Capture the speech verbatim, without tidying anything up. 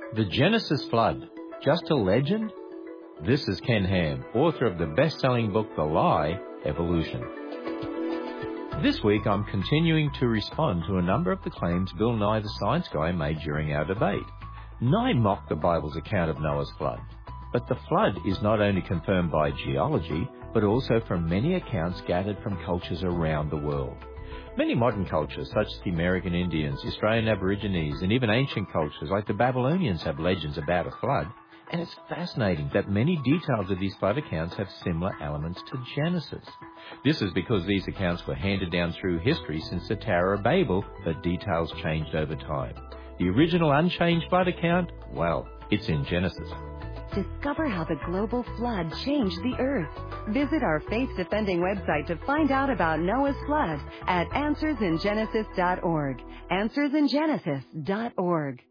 The Genesis Flood, just a legend? This is Ken Ham, author of the best-selling book, The Lie, Evolution. This week I'm continuing to respond to a number of the claims Bill Nye the Science Guy made during our debate. Nye mocked the Bible's account of Noah's flood, but the flood is not only confirmed by geology, but also from many accounts gathered from cultures around the world. Many modern cultures, such as the American Indians, Australian Aborigines, and even ancient cultures like the Babylonians have legends about a flood, and it's fascinating that many details of these flood accounts have similar elements to Genesis. This is because these accounts were handed down through history since the Tower of Babel, but details changed over time. The original unchanged flood account, well, it's in Genesis. Discover how the global flood changed the earth. Visit our faith-defending website to find out about Noah's flood at answers in genesis dot org. answers in genesis dot org.